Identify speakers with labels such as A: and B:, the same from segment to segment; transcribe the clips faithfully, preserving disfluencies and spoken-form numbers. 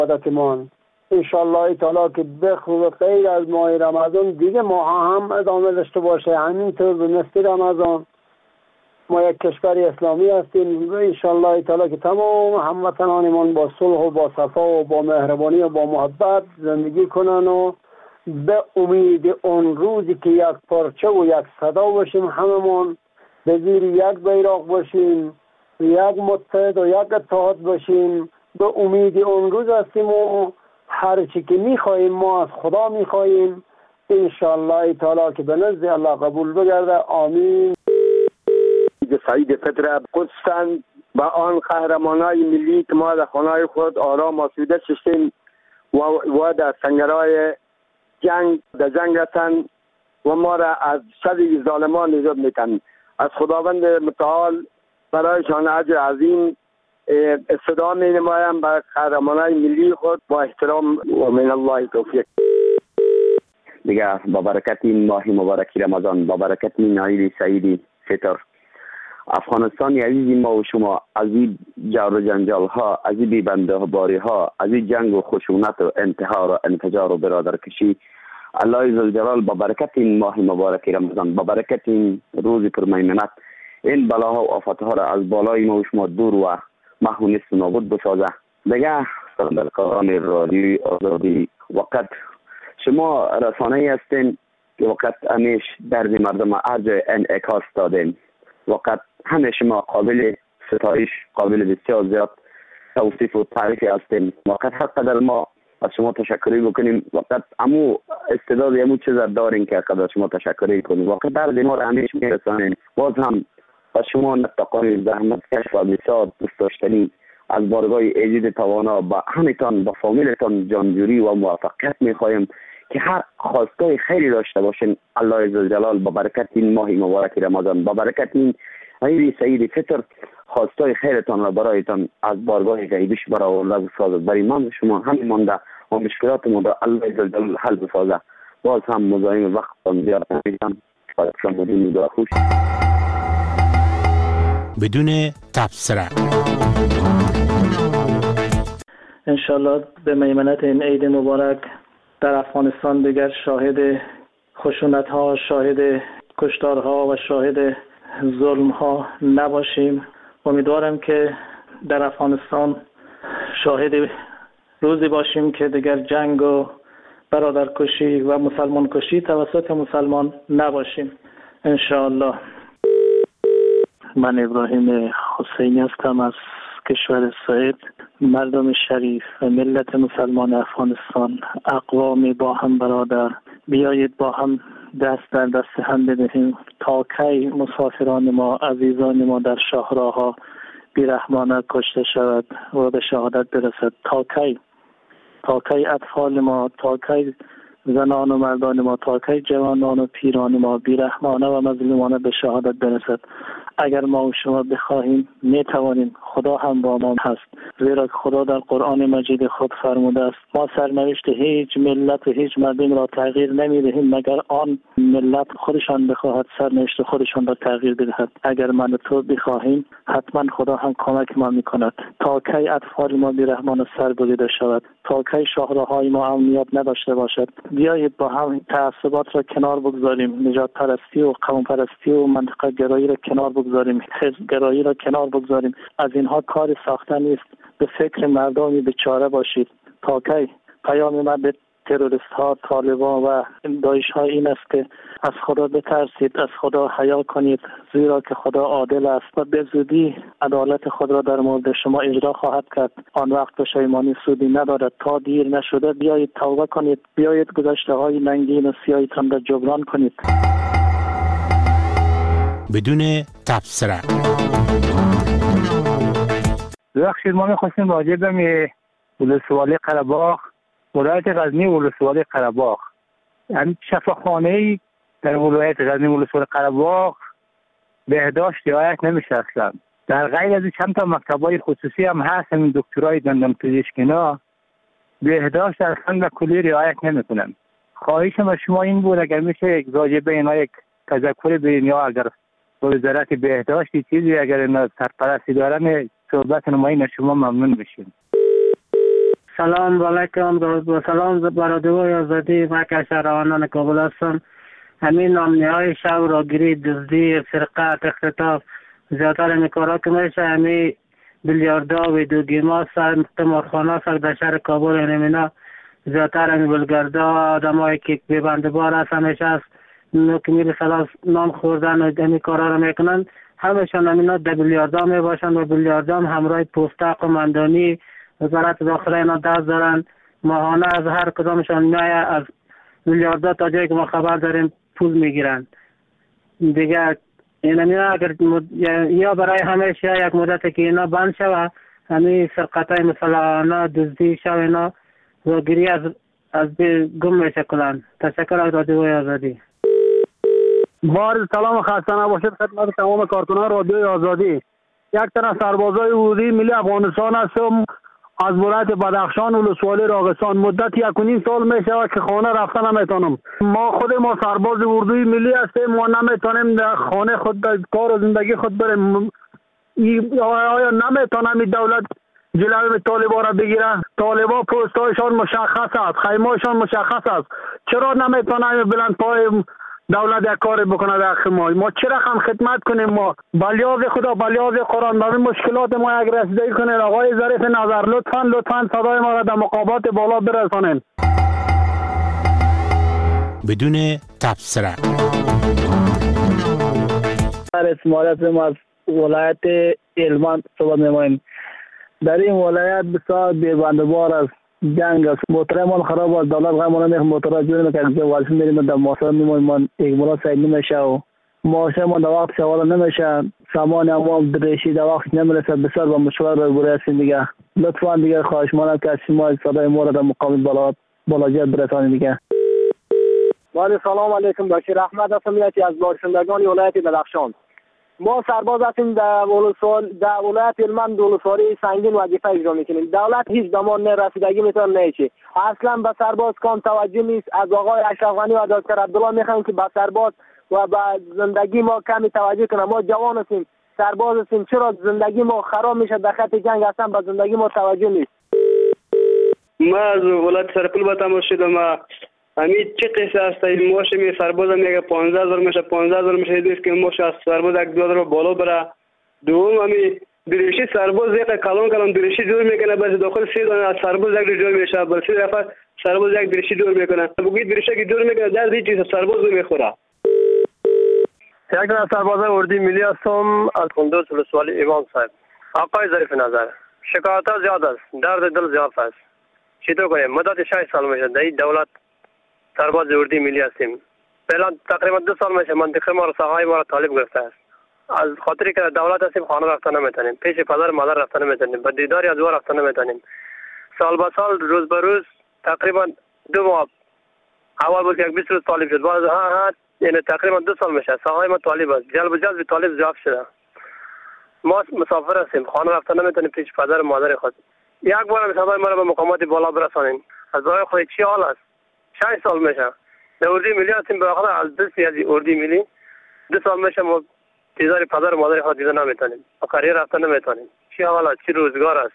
A: عادتمان انشالله تعالی که بخواه غیر از ماه رمضان دیگه ماه هم ادامه داشته باشه. همینطور به مثل رمضان ما یک کشور اسلامی هستیم و انشالله تعالی که تمام هموطنانمان با صلح و با صفا و با مهربانی و با محبت زندگی کنن و به امید اون روزی که یک پارچه و یک صدا باشیم، هممون به زیر یک بیرق باشیم، یک متحد و یک اتحاد باشیم. به امید اون روز هستیم و هر چی که میخواییم ما از خدا میخواییم انشالله تعالی که به نزد الله قبول بگرده. آمین.
B: سعید فطر قدسن و آن قهرمانای ملی که ما در خانه خود آرام آسوده شدیم و, و در سنگرهای جنگ در جنگ هستن و ما را از شر ظالمان نجات میتن. از خداوند متعال برایشان اجر عظیم استدعا می نمایم بر قهرمانای ملی خود با احترام و من الله توفیق.
C: دیگه با برکت این ماه مبارک رمضان، با برکت این عید سعید فطر، افغانستان عزیز ما و شما از این جور و جنجال ها، از این بیبنده باری ها، از این جنگ و خشونت و انتحار و انفجار و برادرکشی، الله عزوجلال با برکت این ماه مبارک رمضان، با برکت این روز پرمیمنت این بلاها و آفتها را از بالای ما و شما دور و محو نیست و نابود بسازه. دیگه سرمایه‌داران رادیوی آزادی، وقت شما رسانه‌ای هستین که وقت همیش درد مردم هر جای انعکاس دادین. وقت همه شما قابل ستایش، قابل بسیار زیاد توصیف و تعریفی هستین. وقت هر قدر ما از شما تشکری بکنیم، وقت امو استعداد امو چیز دارین که قدر شما تشکری کنیم. وقت درد ما را همیش میرسانین. باز هم از شما نتقان زحمت کش و بسیار دوست داشتنی از بارگاه ایجاد توانا با همتان با فامیلتان جانجوری و موفقیت میخواهیم که هر خواستای خیری داشته باشین. الله عزوجلال با برکت این ماه مبارک رمضان، با برکت این عید سعید فطر خواستای خیرتان را برایتان از بارگاه غیبیش برآورده بسازد. برای من شما همین مانده و مشکلاتمون را الله عزوجلال حل بسازه. باز هم مزاحم وقتتان زیاد نمیشم. شما دین دعا خوش
D: بدون تبصره.
E: انشالله به میمنت این عید مبارک در افغانستان دیگر شاهد خشونت ها، شاهد کشتار ها و شاهد ظلم ها نباشیم. امیدوارم که در افغانستان شاهد روزی باشیم که دیگر جنگ و برادرکشی و مسلمان کشی توسط مسلمان نباشیم انشالله. من ابراهیم حسینی هستم از کشور سوئد. مردم شریف و ملت مسلمان افغانستان، اقوام با هم برادر، بیایید با هم دست در دست هم بدهیم تا کی مسافران ما، عزیزان ما در شاهراها بیرحمانه کشته شود و به شهادت برسد. تا کی تا کی اطفال ما، تا کی زنان و مردان ما، تا کی جوانان و پیران ما بیرحمانه و مظلومانه به شهادت برسد. اگر ما و شما بخواهیم می توانیم. خدا هم با ما هست، زیرا خدا در قرآن مجید خود فرموده است ما سرنوشت هیچ ملت و هیچ مردم را تغییر نمی دهیم مگر آن ملت خودشان بخواهد سرنوشت خودشان را تغییر بدهد. اگر من و تو بخواهیم حتما خدا هم کمک ما می کند. تا کی اطفال ما بیرحمانه سر بریده شود، تا کی شاهراهای ما امنیت نداشته باشد. بیایید با هم تعصبات را کنار بگذاریم، نجات پرستی و قوم پرستی و منطقه گرایی را کنار بگذاریم، حزب گرایی را کنار بگذاریم. از اینها کار ساخته نیست. به فکر مردمی بیچاره باشید. تا کی؟ پیام من به تروریست ها، طالبان و داعش ها این است که از خدا بترسید، از خدا حیا کنید، زیرا که خدا عادل است و به زودی عدالت خود را در مورد شما اجرا خواهد کرد. آن وقت پشیمانی سودی ندارد. تا دیر نشده بیایید توبه کنید، بیایید گذشته های ننگین و سیاهیتان را جبران کنید.
D: بدون تبصره.
F: ببخشید ما می‌خواستیم راجع به ولسوالی قره‌باغ، ولایت غزنی ولسوالی قره‌باغ، یعنی شفاخانه‌ای در ولایت غزنی ولسوالی قره‌باغ بهداشت رعایت نمیشه اصلا. در غیر از چند تا مکتب‌های خصوصی هم هست، همین دکترای دندان پزشکینا بهداشت اصلا و کلی رعایت نمیکنن. خواهشم از شما این بود اگر میشه راجع به اینا یک تذکر بدین، یا اگر وزارت بهداشت چیزی اگر اینا سرپرستی دارن صحبت نمایین شما ممنون بشیم.
G: سلام علیکم و سلام برادرای آزادی. من کشوروانان کابل هستم. همین نامنی های شب راگیری، دزدی، سرقت، اختطاف زیادتر همی کارا که میشه. همین بیلیاردا و دوگیما سر قمارخانه سر در شهر کابل همینا زیادتر همی بلگردا آدم هایی که بیبنده بار هست همیشه هست که میره سلاس نام خوردن و همی کارا رو میکنن. همشان همینا در بیلیاردا می باشن و بیلیاردا هم همراه پوسته قماندانی وزارت داخله اینا دست دارن. ماهانه از هر کدامشان میایه از میلیاردها تا جایی که ما خبر داریم پول میگیرن دیگه. اینا اگر مد... یا برای همیشه یک مدت که اینا بند شوه، همین سرقتای مسلحانه دزدی شو اینا و گیری از از گم میشه کلان. تشکر از رادیوی آزادی.
A: بار سلام و خسته نباشید خدمت تمام کارکنان رادیوی آزادی. یک تن سربازای اردوی ملی افغانستان هستم از ولایت بدخشان ولسوالی راغستان. مدت یک و نیم سال می شود که خانه رفتن نمیتونم. ما خود ما سرباز اردوی ملی هستیم، ما نمیتونیم در خانه خود در کار و زندگی خود بریم. آیا نمیتونم این دولت جلوی طالبا را بگیره؟ طالبا پستایشان مشخص است، خیمه‌شان مشخص است. چرا نمیتونم بلند پای دولت یک کار بکنه در ما؟ ما چرا هم خدمت کنیم؟ ما بلیاز خدا بلیاز قرآن با این مشکلات ما یک رسیدگی کنین. آقای ظریف نظر لطفاً لطفاً صدای ما را در مقامات بالا برسانین.
D: بدون تبصره.
E: اسماعیل ما از ولایت هلمند صحبت می‌کنیم. در این ولایت بسیار بی‌بندبار است، جنگ است، موترمان خراب است، دولت غمان نمیخ موتر جوری که که واسه میریم در ماسه میمونیم، من یک مرا سعی نمیشه و ماسه ما در وقت شوال نمیشه، سامان هم دریشی در وقت نمیرسه. بسیار با مشکل روبرو هستیم دیگه. لطفاً دیگه خواهش می‌کنم که شما صدای ما را در مقام بالا بالاجت برسانید دیگه.
H: ولی سلام علیکم، بشیر احمد هستم، یکی از باشندگان ولایت بدخشان. ما سرباز هستیم در ولسوال در ولایت هلمند ولسوالی سنگین وظیفه اجرا میکنیم. دولت هیچ زمان نه رسیدگی میتونه نه چی. اصلا به سرباز کام توجه نیست. از آقای اشرف غنی و دکتر عبدالله میخوایم که به سرباز و به زندگی ما کمی توجه کنه. ما جوان هستیم، سرباز هستیم، چرا زندگی ما خراب میشه در خط جنگ؟ اصلا به زندگی ما توجه نیست.
I: ما از ولایت سرپل با تماس شدم. همین چه قصه است؟ این ماشه می سرباز میگه پانزده هزار میشه، پانزده هزار میشه. دیست که ماشه از سرباز یک دو هزار بالا بره. دوم همین دریشی سرباز یک کلان کلان دریشی جور میکنه، بس داخل سه دانه از سرباز یک جور میشه، بس سه دفعه سرباز یک دریشی جور میکنه. بگید دریشی که جور میکنه در هیچ چیز سرباز میخوره.
H: یک دو سرباز اردوی ملی هستم از کندوز ولسوالی ایوان صاحب. آقای ظریف نظر شکایت ها زیاد است، درد دل زیاد است. چطور کنیم؟ مدت شش سال میشه در این دولت سرباز اردوی ملی هستیم. فعلا تقریبا دو سال میشه منطقه ما را ساحای ما را طالب گرفته است. از خاطری که دولت هستیم خانه رفتن نمیتونیم، پیش پدر مادر رفتن نمیتونیم، به دیداری از او رفتن نمیتونیم. سال به سال روز به روز تقریبا دو ماه اول بود یک بیست روز طالب شد، باز ها ها یعنی تقریبا دو سال میشه ساحای ما طالب است. جلب جلب طالب زیاد شده. ما مسافر هستیم، خانه رفتن نمیتونیم پیش پدر مادر خود. یک بار صدای ما را به مقامات بالا برسانیم. از برای خود چی حال است؟ شش سال میشه در اردوی ملی هستیم، بالاخره از دستی از اردوی ملی دو سال میشه ما دیدار پدر و مادر خود دیده نمیتونیم، و قریه رفتن نمیتونیم. چی حال است؟ چی روزگار است؟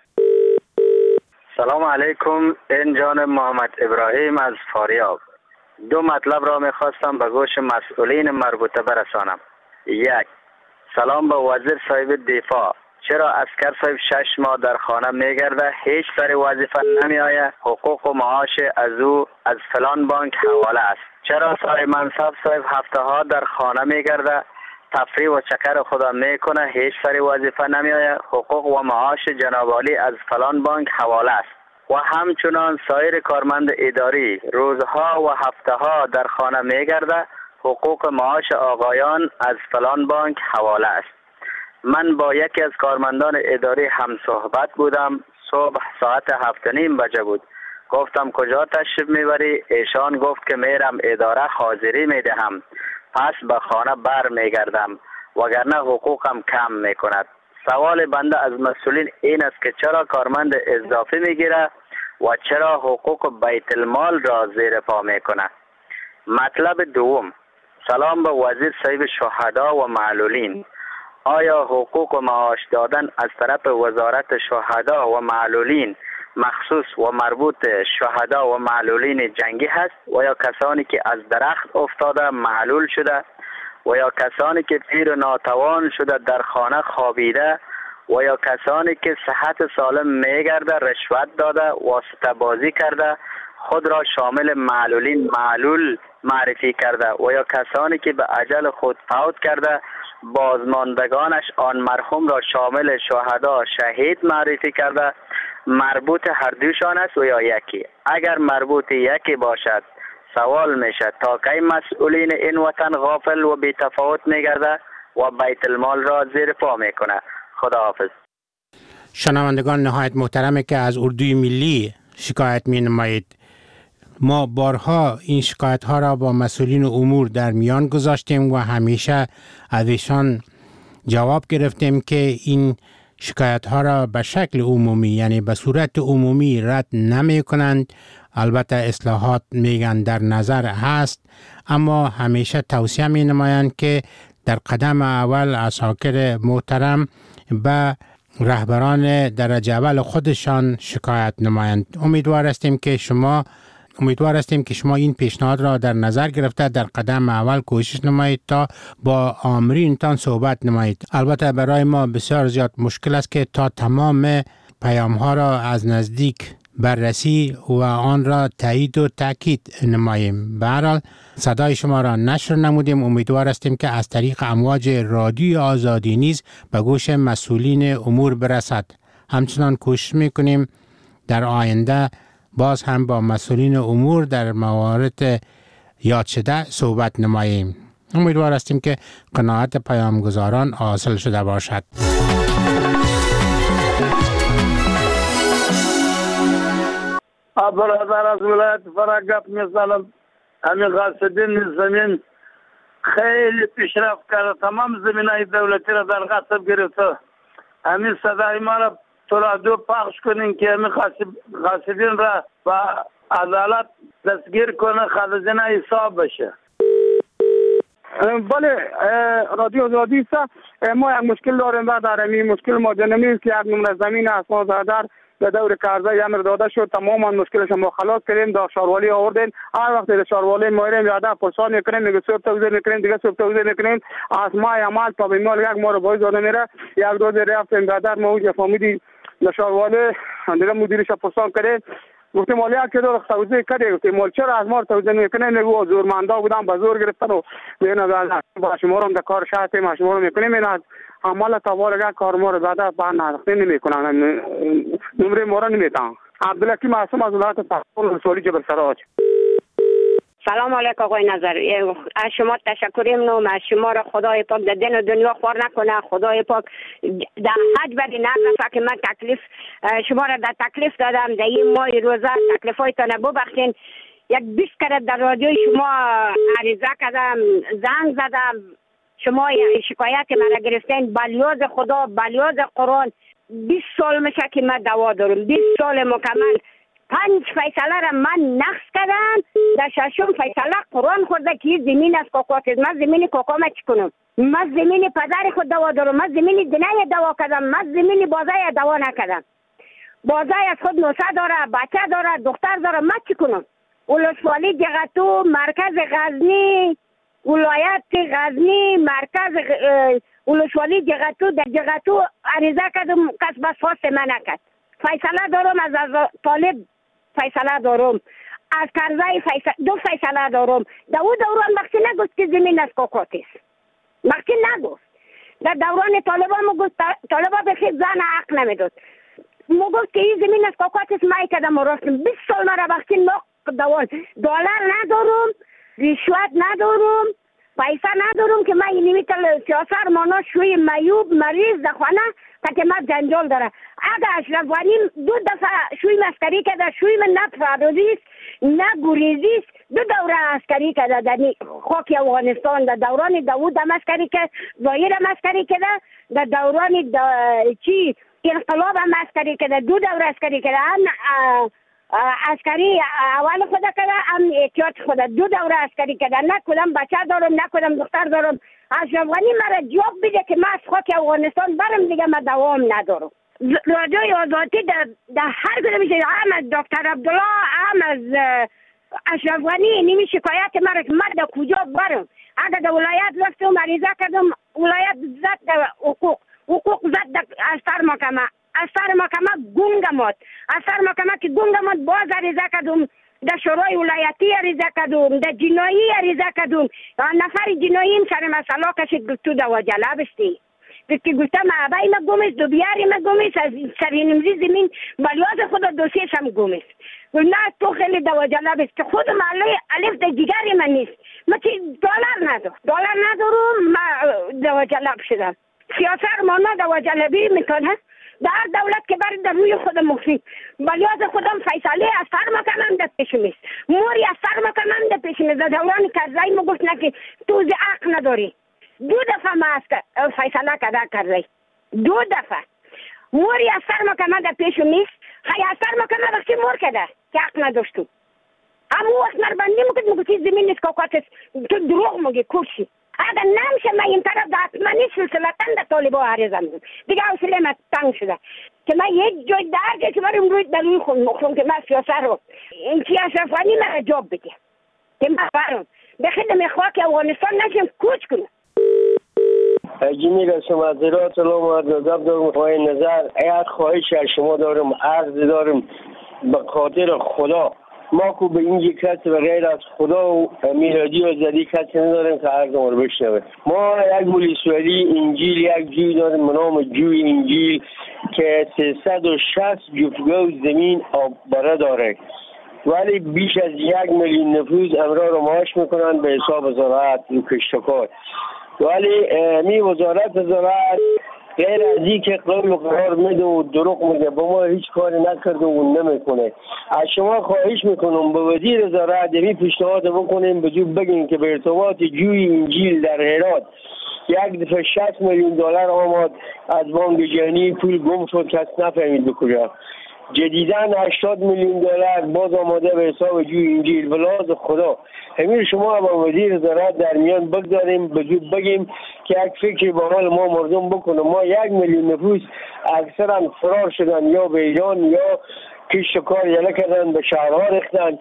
J: سلام علیکم، این جان محمد ابراهیم از فاریاب. دو مطلب را میخواستم به گوش مسئولین مربوطه برسانم. یک، سلام به وزیر صاحب دفاع. چرا اسکر صاحب شش ماه در خانه میگرده، هیچ سر وظیفه نمی آید، حقوق و معاش از او از فلان بانک حواله است؟ چرا صاحب منصب صاحب هفته ها در خانه میگرده، تفریح و چکر خدا میکنه، هیچ سر وظیفه نمی آید، حقوق و معاش جناب عالی از فلان بانک حواله است؟ و همچنان سایر کارمند اداری روزها و هفته ها در خانه میگرده، حقوق معاش آقایان از فلان بانک حواله است. من با یکی از کارمندان اداری هم صحبت بودم. صبح ساعت هفت نیم بجه بود. گفتم کجا تشریف میبری؟ ایشان گفت که میرم اداره حاضری میدهم، پس به خانه بر میگردم، وگرنه حقوقم کم میکند. سوال بنده از مسئولین این است که چرا کارمند اضافی میگیره و چرا حقوق بیت المال را زیر پا میکنه؟ مطلب دوم، سلام به وزیر صاحب شهدا و معلولین. آیا حقوق و معاش دادن از طرف وزارت شهدا و معلولین مخصوص و مربوط شهدا و معلولین جنگی هست و یا کسانی که از درخت افتاده معلول شده و یا کسانی که پیر و ناتوان شده در خانه خوابیده و یا کسانی که صحت سالم میگرده رشوت داده واسطه بازی کرده خود را شامل معلولین معلول معرفی کرده و یا کسانی که به اجل خود فوت کرده بازماندگانش آن مرحوم را شامل شهدا شهید معرفی کرده مربوط هر دوشان است و یا یکی. اگر مربوط یکی باشد سوال میشه تا کی مسئولین این وطن غافل و بی تفاوت میگرده و بیت المال را زیر پا میکنه. خداحافظ.
D: شنوندگان نهایت محترمه که از اردوی ملی شکایت می نمایید. ما بارها این شکایت ها را با مسئولین امور در میان گذاشتیم و همیشه از ایشان جواب گرفتیم که این شکایت ها را به شکل عمومی یعنی به صورت عمومی رد نمی کنند. البته اصلاحات میگن در نظر هست، اما همیشه توصیه می نمایند که در قدم اول عساکر محترم به رهبران درجه اول خودشان شکایت نمایند. امیدوار هستیم که شما امیدوار هستیم که شما این پیشنهاد را در نظر گرفته در قدم اول کوشش نمایید تا با آمرینتان صحبت نمایید. البته برای ما بسیار زیاد مشکل است که تا تمام پیام ها را از نزدیک بررسی و آن را تایید و تاکید نماییم. به هر حال صدای شما را نشر نمودیم. امیدوار هستیم که از طریق امواج رادیوی آزادی نیز به گوش مسئولین امور برسد. همچنان کوشش میکنیم در آینده باز هم با مسئولین امور در موارد یاد شده صحبت نماییم. امیدوار هستیم که قناعت پیامگزاران حاصل شده باشد.
K: برادر از ولایت فرنگپ میزنم. همین غاصبین زمین خیلی پیشرفت کرده، تمام زمینای دولتی را در غصب گرفته. همین صدای ما را ترادو پخش کنین که همین غاصبین را با عدالت دستگیر کنه، خالصانه حساب بشه.
L: بله رادیو آزادی است. ما یک مشکل داریم و در این مشکل ما جنمی است که یک نمره زمین است ما در در دور کارزای امر داده شد. تماما مشکلش ما خلاص کردیم، در شاروالی آوردیم. هر وقت در شاروالی میریم یاده پرسان میکنیم، میگه صبح توزیع میکنیم، دیگه صبح توزیع میکنیم. از ماه عمل تا به مال یک ما رو باید داده میره. یک روز رفتیم برادر ما اونجا فهمیدی در شاروالی دیگه مدیرش پرسان کرده، گفتیم مالیات که دور توزیع کرده، گفتیم مال چرا از ما توزیع میکنه؟ میگه زورمندا بودن به زور گرفتن و میگن با شما رو در کار شهر ما شما رو میکنیم. این از عمل توالگه کار ما رو بعدا با نرخ نمیکنن، نمره ما رو نمیدن. عبدالحکیم معصوم از ولایت پختون سوری جبل سراج.
M: سلام علیکم آقای نظری. از شما تشکر میکنم. از شما را خدای پاک در دین و دنیا خوار نکنه. خدای پاک در حج بدی نرفته که من تکلیف شما را در تکلیف دادم در این ماه روزه تکلیف هایتان ببخشین. یک بیست کرد در رادیوی شما عریضه کردم، زنگ زدم، شما شکایت مرا گرفتین. بلیاز خدا بلیاز قرآن بیست سال میشه که من دوا دارم، بیست سال مکمل. پنج فیصله را من نقص کردم، در ششم فیصله قرآن خورده که زمین از کوکات است. من زمین کوکا ما چی کنم؟ من زمین پدر خود دوا دارم، من زمین دنیا دوا کردم، من زمین بازای دوا نکردم. بازای از خود نوسه داره، بچه داره، دختر داره، من چی کنم؟ ولسوالی جغتو، مرکز غزنی، ولایت غزنی، مرکز ولسوالی جغتو، در جغتو عریضه کردم، کس بس فاست من نکرد. فیصله دارم از, از طالب، فیصله دارم از کرزای، فیصله دو فیصله دارم. در او دوران مخصی نگفت که زمین از کوکات است، مخصی نگفت. در دوران طالبان مگفت، طالبان بخیر زن حق نمیداد، مگفت که این زمین از کوکات است. مای کدم و راستم بیست سال مرا بخشین ما دوان دلار ندارم، رشوت ندارم، پیسه ندارم که من اینمی تل سیاسر مانا شوی میوب مریض در خانه که من جنجال داره. اگر اشرف غنی دو دفعه شوی مسکری کرده، شوی من نه فرادیست نه گریزیست، دو دوره عسکری کرده در خاک افغانستان. در دوران داوود هم عسکری کرد، ظاهر هم عسکری کرده، در دوران دا چی انقلاب هم عسکری کرده، دو دوره عسکری کرده. هم عسکری اول خدا کرده، هم احتیاط خدا دو دوره عسکری کرده. نه کدام بچه دارم نه کدام دختر دارم. اشرف غنی مرا جواب بده که من از خاک افغانستان برم دیگه، من دوام ندارم. رادیوی آزادی در در هر کدوم میشه، هم از دکتر عبدالله، هم از اشرف غنی، نیمی شکایت مرا که من در کجا برم. اگر در ولایت رفتم عریضه کردم، ولایت زد در حقوق حقوق زد در از سر محکمه، از سر محکمه گنگ ماد، از سر محکمه که گنگ ماد باز عریضه کردم در شورای ولایتی عریضه کردم، در جنایی عریضه کردم. نفر جناییم سر مسئله کشید تو در وجله بستی که گفتم عبای ما گومیست، دو بیاری ما گومیست، از سری نمزی زمین بلیاز خدا دوسیش هم گومیست. نه تو خیلی دواجله بست که خود محله الف در دیگری من نیست. من چی دلار ندارم، دلار ندارم، ما دواجله شدم. سیاست ما نه دواجله بی میتونه در دولت که برد در روی خود مخفی بلیاز خودم فیصله از سر مکنم در پیش میست، موری از سر مکنم در پیش میست. در دوران کرزایی ما گفت نه که تو زی حق نداری. دو دفعه ما از فیصله کده کرده، دو دفعه موری از سر مکنه در پیش میست. خیلی از سر مکنه وقتی مور کده که حق نداشتو. اما وقت مربندی مکد مکتی زمین نیست که اوقات تو دروغ مگی کورشی. اگر نمشه من این طرف در حتمانی سلسلتن در طالبا عریضه میدم دیگه حوصله من تنگ شده که من یک جای در جای که برم روی دلوی خون مخلوم که من سیاست رو این چی اشرف غنی من جواب بده که من برم به خدمت خاک افغانستان نشم کوچ کنم.
N: جمیل هستم از زیرات سلام و ادب دارم. خواهی نظر ایت خواهش از شما دارم، عرض دارم به خاطر خدا ما که به اینجا کسی و غیر از خدا و میلادی و زدی کسی نداریم که عرض ما رو بشنوه. ما یک مولیسولی انجیل یک جوی داریم به نام جوی انجیل که سیصد و شصت جفتگاه زمین آببره داره، ولی بیش از یک میلیون نفوس امرا رو معاش میکنن به حساب زراعت و کشتکار. ولی می وزارت زراعت غیر از این که قول و قرار میده و دروغ میگه با ما هیچ کاری نکرده و نمیکنه. از شما خواهش میکنم به وزیر زراعت می پیشنهاد بکنیم به جو بگیم که به ارتباط جوی انجیل در هرات یک دفعه شصت میلیون دلار آمد از بانک جهانی پول گم شد کس نفهمید به کجا. جدیداً هشتاد میلیون دلار باز آماده به حساب جوی انجیل. بلاز خدا همین شما با وزیر زراعت در میان بگذاریم به جو بگیم که یک فکری با حال ما مردم بکنه. ما یک میلیون نفوس اکثرا فرار شدن یا به ایران یا کشت کار یله کردن به شهرها رختن.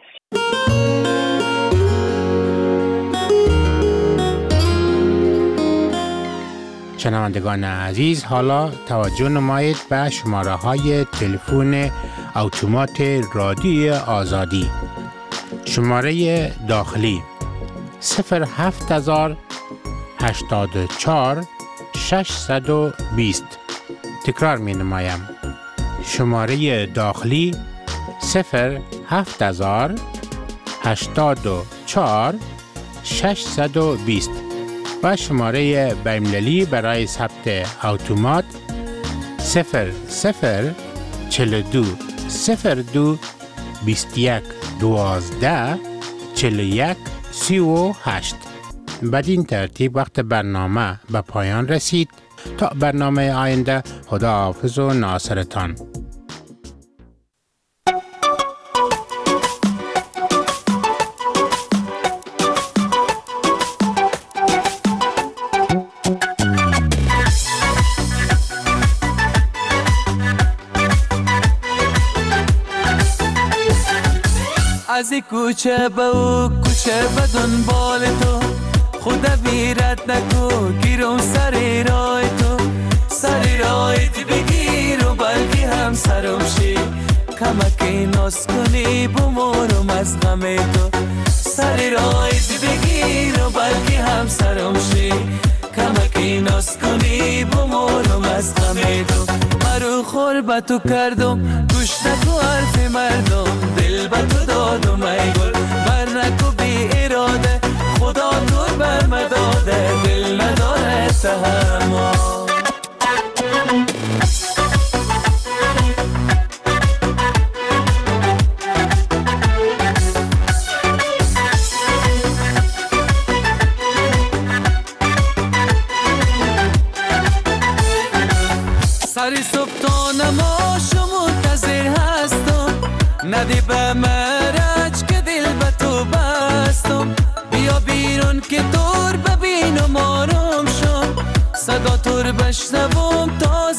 D: شنوندگان عزیز، حالا توجه نمایید به شماره های تلفن اتومات رادیوی آزادی. شماره داخلی صفر هفت هزار هشتاد و چهار ششصد و بیست. تکرار می نمایم. شماره داخلی صفر هفت هزار هشتاد و چهار ششصد و بیست و شماره بین‌المللی برای ثبت اتومات صفر صفر چهل و دو صفر دو بیست و یک دوازده چهل و یک سی و هشت. بدین ترتیب وقت برنامه به پایان رسید. تا برنامه آینده، خدا حافظ و ناصرتان.
O: از کوچه به او کوچه به دنبال تو خدا ویرت نکو گیرم سر رای تو سر رایت بگیر و بلکه هم سرم شی کمکی ناز کنی بمورم از غم تو سر رایت بگیر و بلکه هم سرم شی کمکی ناز کنی بمورم از غم تو مرو خور به تو کردم گوش نکو حرف مردم دل به تو دادم ای گل بر نکو بی اراده خدا دور بر مداده دل نداره تحمل. سری صبح تا نماشو منتظر هستم ندی به مرج که دل به تو بستم بیا بیرون که دور ببینم آرام شم صدا تو رو بشنوم تا